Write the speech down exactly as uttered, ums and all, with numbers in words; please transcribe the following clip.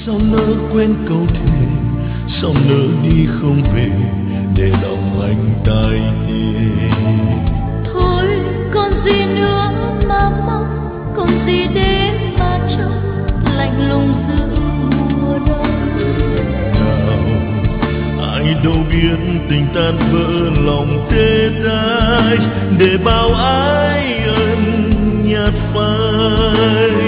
Sao nỡ quên câu thề, sao nỡ đi không về, để lòng anh tai tê. Thôi còn gì nữa mà mong, còn gì để mà trông, lạnh lùng giữa mùa đông. Nào ai đâu biết tình tan vỡ lòng tê tái, để bao ái ân nhạt phai.